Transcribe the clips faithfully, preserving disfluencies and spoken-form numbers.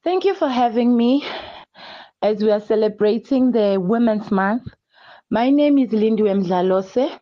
Thank you for having me as we are celebrating the Women's Month. My name is Lindiwe Mdlalose.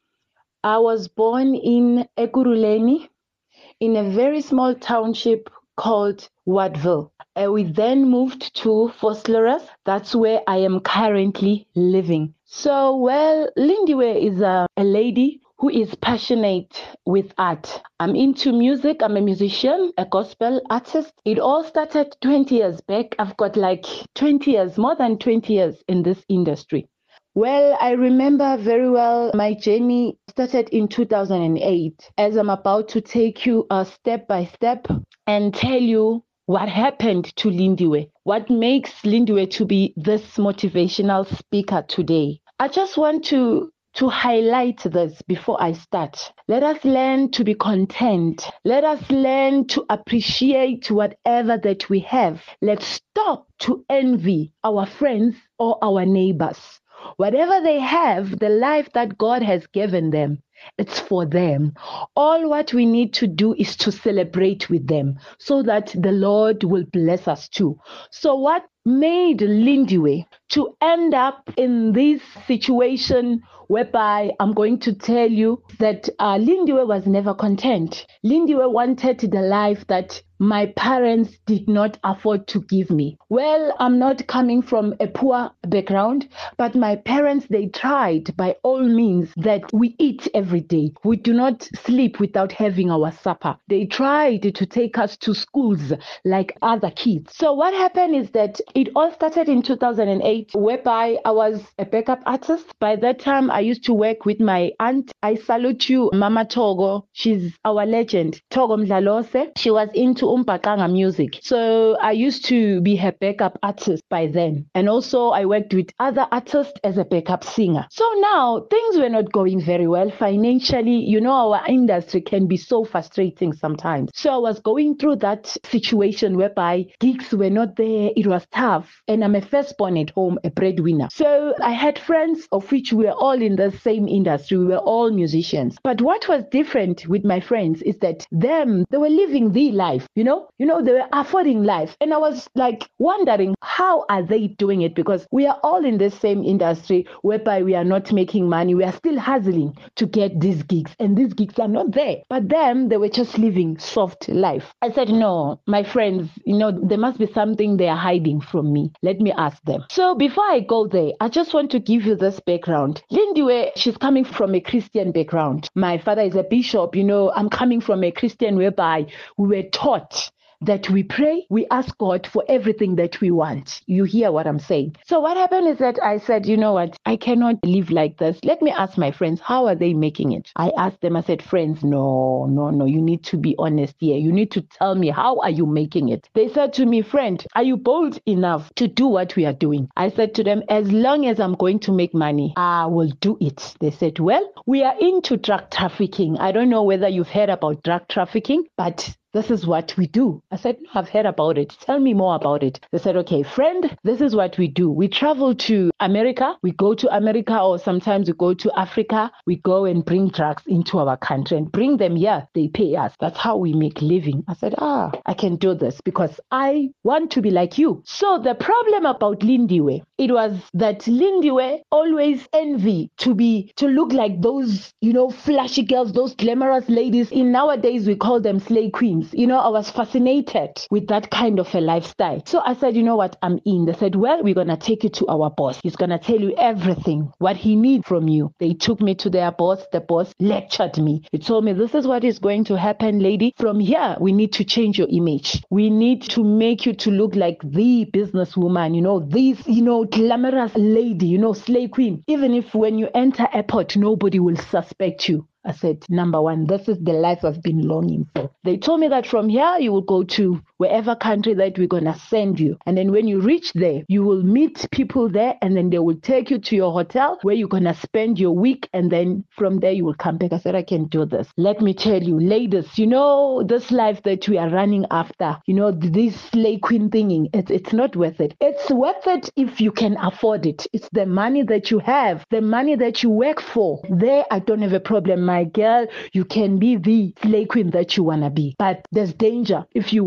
I was born in Ekurhuleni in a very small township called Wattville. Uh, we then moved to Vosloorus. That's where I am currently living. So, well, Lindiwe is a, a lady who is passionate with art. I'm into music. I'm a musician, a gospel artist. It all started twenty years back. I've got like twenty years, more than twenty years in this industry. Well, I remember very well my journey started in two thousand eight, as I'm about to take you uh, step by step and tell you what happened to Lindiwe, what makes Lindiwe to be this motivational speaker today. I just want to to highlight this before I start. Let us learn to be content. Let us learn to appreciate whatever that we have. Let's stop to envy our friends or our neighbors. Whatever they have, the life that God has given them, it's for them. All what we need to do is to celebrate with them so that the Lord will bless us too. So what made Lindiwe to end up in this situation whereby I'm going to tell you that uh, Lindiwe was never content. Lindiwe wanted the life that my parents did not afford to give me. Well, I'm not coming from a poor background, but my parents, they tried by all means that we eat every day. We do not sleep without having our supper. They tried to take us to schools like other kids. So what happened is that it all started in two thousand eight, whereby I was a backup artist. By that time, I used to work with my aunt. I salute you, Mama Togo. She's our legend. Togo Mdlalose. She was into Umbaqanga music. So I used to be her backup artist by then. And also I worked with other artists as a backup singer. So now things were not going very well financially. You know, our industry can be so frustrating sometimes. So I was going through that situation whereby gigs were not there. It was tough. And I'm a firstborn at home, a breadwinner. So I had friends of which we were all in the same industry. We were all musicians. But what was different with my friends is that them, they were living the life. You know, you know, they were affording life. And I was like wondering, how are they doing it? Because we are all in the same industry whereby we are not making money. We are still hustling to get these gigs. And these gigs are not there. But them, they were just living soft life. I said, no, my friends, you know, there must be something they are hiding from me. Let me ask them. So before I go there, I just want to give you this background. Lindiwe, she's coming from a Christian background. My father is a bishop. You know, I'm coming from a Christian whereby we were taught that we pray, we ask God for everything that we want. You hear what I'm saying? So what happened is that I said, you know what, I cannot live like this. Let me ask my friends, how are they making it? I asked them, I said, friends, no, no, no, you need to be honest here. You need to tell me, how are you making it? They said to me, friend, are you bold enough to do what we are doing? I said to them, as long as I'm going to make money, I will do it. They said, well, we are into drug trafficking. I don't know whether you've heard about drug trafficking, but this is what we do. I said, no, I've heard about it. Tell me more about it. They said, okay, friend, this is what we do. We travel to America. We go to America, or sometimes we go to Africa. We go and bring drugs into our country and bring them here. They pay us. That's how we make living. I said, ah, I can do this because I want to be like you. So the problem about Lindiwe, it was that Lindiwe always envy to be, to look like those, you know, flashy girls, those glamorous ladies. In nowadays, we call them slay queens. You know, I was fascinated with that kind of a lifestyle. So I said, you know what, I'm in. They said, well, we're going to take you to our boss. He's going to tell you everything, what he needs from you. They took me to their boss. The boss lectured me. He told me, this is what is going to happen, lady. From here, we need to change your image. We need to make you to look like the businesswoman, you know, this, you know, glamorous lady, you know, slay queen. Even if when you enter airport, nobody will suspect you. I said, number one, this is the life I've been longing for. They told me that from here, you will go to wherever country that we're going to send you. And then when you reach there, you will meet people there, and then they will take you to your hotel where you're going to spend your week. And then from there, you will come back. I said, I can do this. Let me tell you, ladies, you know, this life that we are running after, you know, this slay queen thinging, it's, it's not worth it. It's worth it if you can afford it. It's the money that you have, the money that you work for. There, I don't have a problem. My girl, you can be the slay queen that you want to be. But there's danger. If you want to be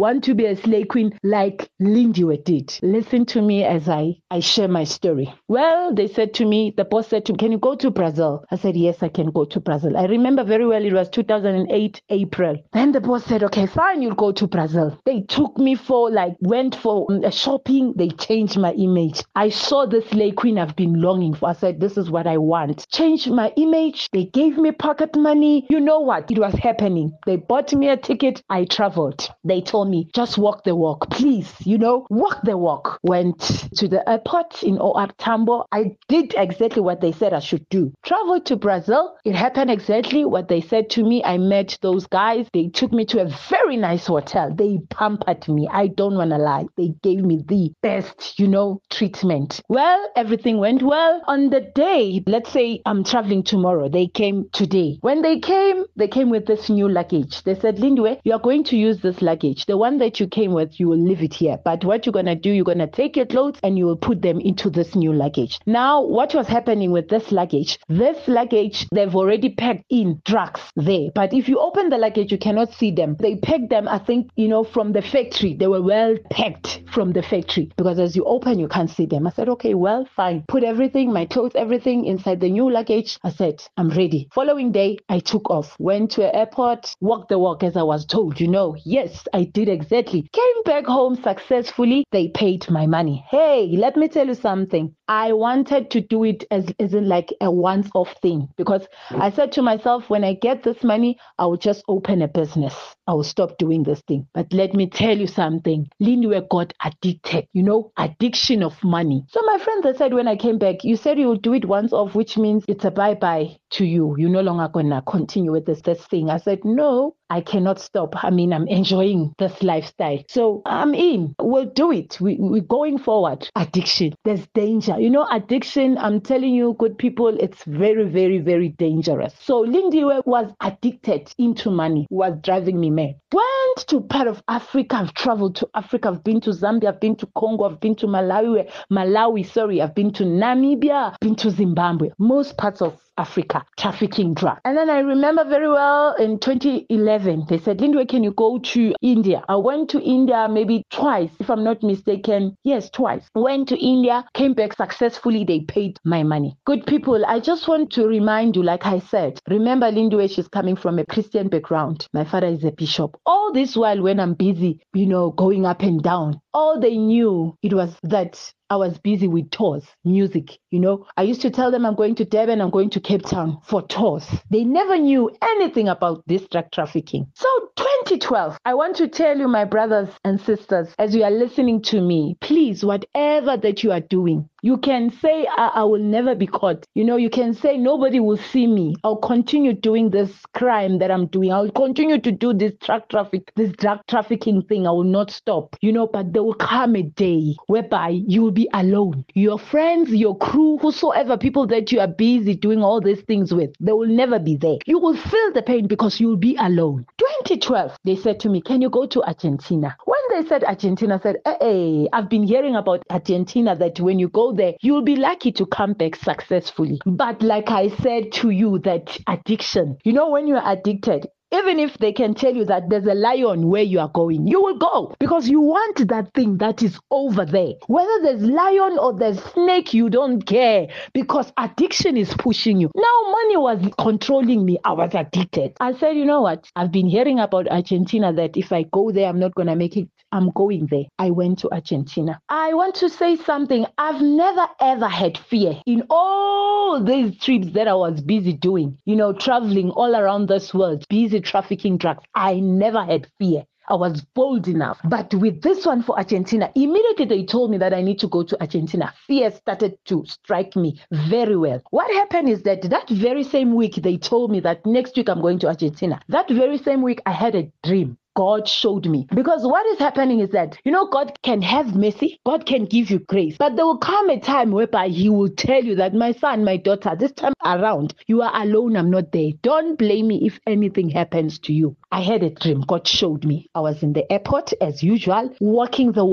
be a slay queen like Lindiwe did. Listen to me as I, I share my story. Well, they said to me, the boss said to me, can you go to Brazil? I said, yes, I can go to Brazil. I remember very well, it was two thousand eight, April. Then the boss said, okay, fine, you'll go to Brazil. They took me for, like, went for um, a shopping. They changed my image. I saw the slay queen I've been longing for. I said, this is what I want. Changed my image. They gave me pocket money. You know what? It was happening. They bought me a ticket. I traveled. They told me, just walk the walk. Please, you know, walk the walk. Went to the airport in O R Tambo. I did exactly what they said I should do. Traveled to Brazil. It happened exactly what they said to me. I met those guys. They took me to a very nice hotel. They pampered me. I don't want to lie. They gave me the best, you know, treatment. Well, everything went well. On the day, let's say I'm traveling tomorrow, they came today. When they came, they came with this new luggage. They said, Lindiwe, you are going to use this luggage. The one that you came with, you will leave it here. But what you're going to do, you're going to take your clothes and you will put them into this new luggage. Now, what was happening with this luggage? This luggage, they've already packed in drugs there. But if you open the luggage, you cannot see them. They packed them, I think, you know, from the factory. They were well packed from the factory because as you open, you can't see them. I said, okay, well, fine. Put everything, my clothes, everything inside the new luggage. I said, I'm ready. Following day, I took off, went to an airport, walked the walk as I was told, you know. Yes, I did exactly. Came back home successfully. They paid my money. Hey, let me tell you something. I wanted to do it as, as in like a once-off thing because I said to myself, when I get this money, I will just open a business. I will stop doing this thing. But let me tell you something. Lindiwe got addicted, you know, addiction of money. So my friend, they said when I came back, you said you will do it once off, which means it's a bye-bye to you. You're no longer going to continue with this, this thing. I said, no, I cannot stop. I mean, I'm enjoying this lifestyle. So I'm in. We'll do it. We, we're going forward. Addiction. There's danger. You know, addiction, I'm telling you, good people, it's very, very, very dangerous. So Lindiwe was addicted into money, was driving me mad. Went to part of Africa. I've traveled to Africa. I've been to Zambia. I've been to Congo. I've been to Malawi. Malawi, sorry. I've been to Namibia. I've been to Zimbabwe. Most parts of Africa, trafficking drugs. And then I remember very well in twenty eleven, they said, Lindiwe, can you go to India? I went to India maybe twice, if I'm not mistaken. Yes, twice. Went to India, came back successfully. They paid my money. Good people, I just want to remind you, like I said, remember Lindiwe, she's coming from a Christian background. My father is a bishop. All this while when I'm busy, you know, going up and down, all they knew it was that I was busy with tours, music, you know. I used to tell them I'm going to Durban, I'm going to Cape Town for tours. They never knew anything about this drug trafficking. So twenty twelve, I want to tell you, my brothers and sisters, as you are listening to me, please, whatever that you are doing, you can say, I, I will never be caught. You know, you can say, nobody will see me. I'll continue doing this crime that I'm doing. I'll continue to do this drug traffic, this drug trafficking thing. I will not stop, you know, but there will come a day whereby you will be alone. Your friends, your crew, whosoever, people that you are busy doing all these things with, they will never be there. You will feel the pain because you will be alone. twenty twelve, they said to me, can you go to Argentina? When they said Argentina, I said, hey, I've been hearing about Argentina, that when you go there, you'll be lucky to come back successfully. But like I said to you, that addiction, you know, when you're addicted, even if they can tell you that there's a lion where you are going, you will go because you want that thing that is over there. Whether there's lion or there's snake, you don't care because addiction is pushing you. Now money was controlling me. I was addicted. I said, you know what? I've been hearing about Argentina that if I go there, I'm not going to make it. I'm going there. I went to Argentina. I want to say something. I've never ever had fear in all these trips that I was busy doing, you know, traveling all around this world, busy trafficking drugs. I never had fear. I was bold enough. But with this one for Argentina, immediately they told me that I need to go to Argentina. Fear started to strike me very well. What happened is that that very same week, they told me that next week I'm going to Argentina. That very same week, I had a dream. God showed me. Because what is happening is that, you know, God can have mercy. God can give you grace. But there will come a time whereby he will tell you that, my son, my daughter, this time around, you are alone. I'm not there. Don't blame me if anything happens to you. I had a dream. God showed me. I was in the airport as usual, walking the walk.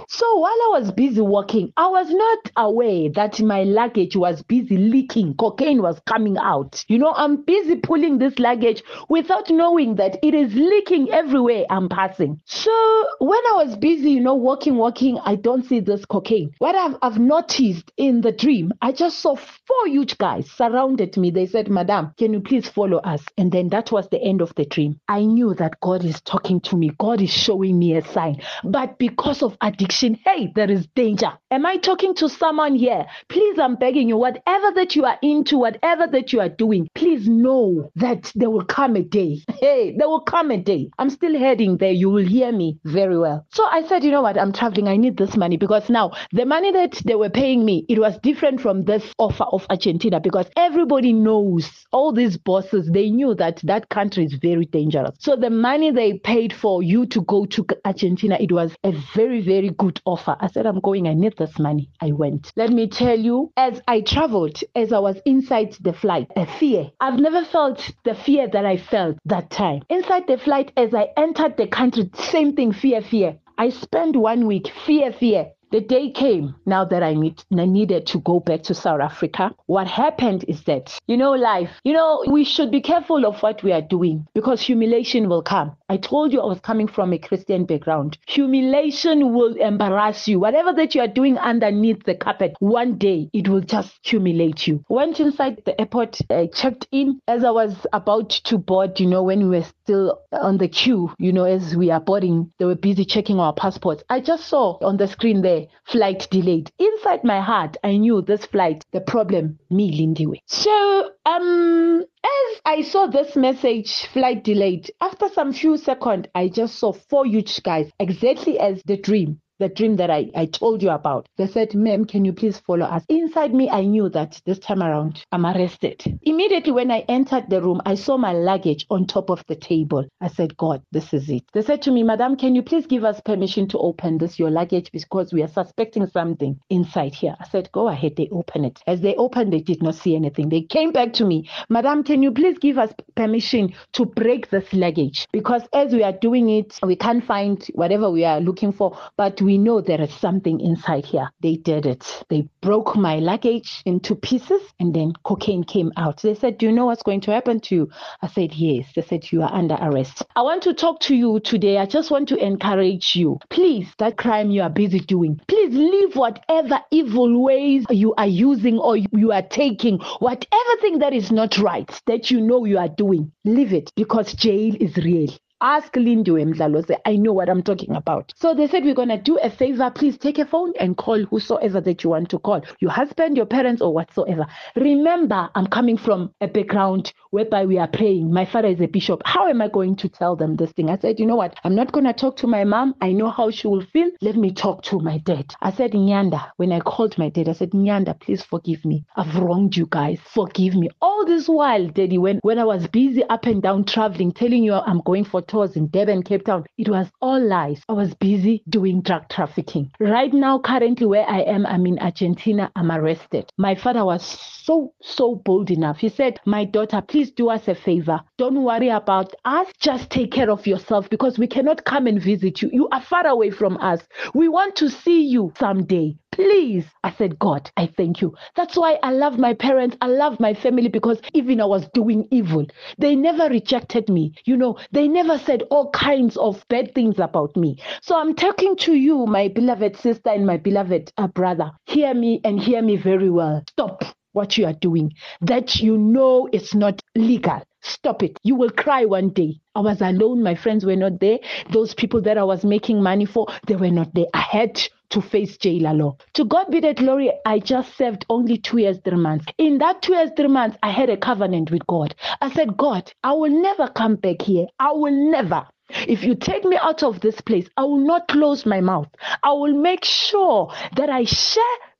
So while I was busy working, I was not aware that my luggage was busy leaking. Cocaine was coming out. You know, I'm busy pulling this luggage without knowing that it is leaking everywhere I'm passing. So when I was busy, you know, working, working, I don't see this cocaine. What I've, I've noticed in the dream, I just saw four huge guys surrounded me. They said, Madam, can you please follow us? And then that was the end of the dream. I knew that God is talking to me. God is showing me a sign. But because of addiction, hey, there is danger. Am I talking to someone here? Please, I'm begging you, whatever that you are into, whatever that you are doing, please know that there will come a day. Hey, there will come a day. I'm still heading there. You will hear me very well. So I said, you know what? I'm traveling. I need this money because now the money that they were paying me, it was different from this offer of Argentina because everybody knows, all these bosses, they knew that that country is very dangerous. So the money they paid for you to go to Argentina, it was a very, very good offer. I said, I'm going. I need this money. I went. Let me tell you, as I traveled, as I was inside the flight, a fear. I've never felt the fear that I felt that time. Inside the flight, as I entered the country, same thing, fear, fear. I spent one week, fear, fear. The day came now that I, need, I needed to go back to South Africa. What happened is that, you know, life, you know, we should be careful of what we are doing because humiliation will come. I told you I was coming from a Christian background. Humiliation will embarrass you. Whatever that you are doing underneath the carpet, one day it will just humiliate you. Went inside the airport, I checked in. As I was about to board, you know, when we were still on the queue, you know, as we are boarding, they were busy checking our passports. I just saw on the screen there, flight delayed. Inside my heart, I knew this flight, the problem, me, Lindiwe. So, um, as I saw this message, flight delayed, after some few seconds, I just saw four huge guys, exactly as the dream. The dream that I, I told you about. They said, ma'am, can you please follow us? Inside me, I knew that this time around, I'm arrested. Immediately when I entered the room, I saw my luggage on top of the table. I said, God, this is it. They said to me, Madam, can you please give us permission to open this, your luggage, because we are suspecting something inside here. I said, go ahead, they open it. As they opened, they did not see anything. They came back to me, Madam, can you please give us permission to break this luggage? Because as we are doing it, we can't find whatever we are looking for, but we We know there is something inside here. They did it. They broke my luggage into pieces and then cocaine came out. They said, do you know what's going to happen to you? I said, yes. They said, you are under arrest. I want to talk to you today. I just want to encourage you. Please, that crime you are busy doing, please leave whatever evil ways you are using or you are taking, whatever thing that is not right, that you know you are doing, leave it because jail is real. Ask Lindiwe Mdlalose. I know what I'm talking about. So they said, we're going to do a favor. Please take a phone and call whosoever that you want to call. Your husband, your parents, or whatsoever. Remember, I'm coming from a background whereby we are praying. My father is a bishop. How am I going to tell them this thing? I said, you know what? I'm not going to talk to my mom. I know how she will feel. Let me talk to my dad. I said, Nyanda, when I called my dad, I said, Nyanda, please forgive me. I've wronged you guys. Forgive me. All this while, Daddy, when, when I was busy up and down traveling, telling you I'm going for tours in Durban, Cape Town, it was all lies. I was busy doing drug trafficking. Right now, currently where I am, I'm in Argentina, I'm arrested. My father was so, so bold enough. He said, my daughter, please do us a favor. Don't worry about us. Just take care of yourself because we cannot come and visit you. You are far away from us. We want to see you someday. Please. I said, God, I thank you. That's why I love my parents. I love my family because even I was doing evil, they never rejected me. You know, they never said all kinds of bad things about me. So I'm talking to you, my beloved sister and my beloved uh, brother. Hear me and hear me very well. Stop what you are doing. That you know it's not legal. Stop it. You will cry one day. I was alone. My friends were not there. Those people that I was making money for, they were not there. I had to face jail alone. To God be the glory, I just served only two years, three months. In that two years, three months, I had a covenant with God. I said, God, I will never come back here. I will never. If you take me out of this place, I will not close my mouth. I will make sure that I share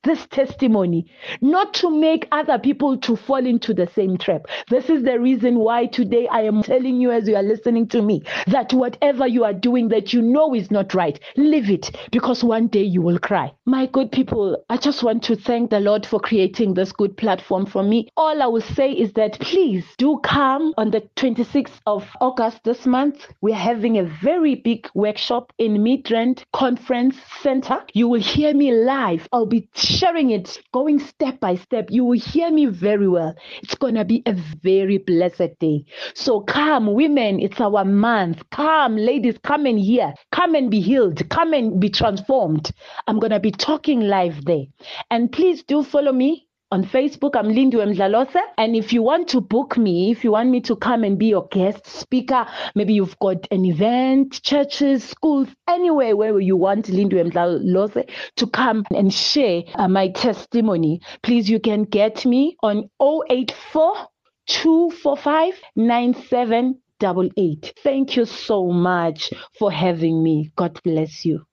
this testimony, not to make other people to fall into the same trap. This is the reason why today I am telling you, as you are listening to me, that whatever you are doing that you know is not right, leave it, because one day you will cry. My good people, I just want to thank the Lord for creating this good platform for me. All I will say is that please do come on the twenty-sixth of August this month. We're having a very big workshop in Midrand Conference Center. You will hear me live. I'll be sharing it, going step by step. You will hear me very well. It's going to be a very blessed day. So come, women, it's our month. Come, ladies, come and hear. Come and be healed. Come and be transformed. I'm going to be talking live there. And please do follow me on Facebook. I'm Lindiwe Mdlalose. And if you want to book me, if you want me to come and be your guest speaker, maybe you've got an event, churches, schools, anywhere where you want Lindiwe Mdlalose to come and share uh, my testimony, please, you can get me on zero eight four, two four five, nine seven eight eight. Thank you so much for having me. God bless you.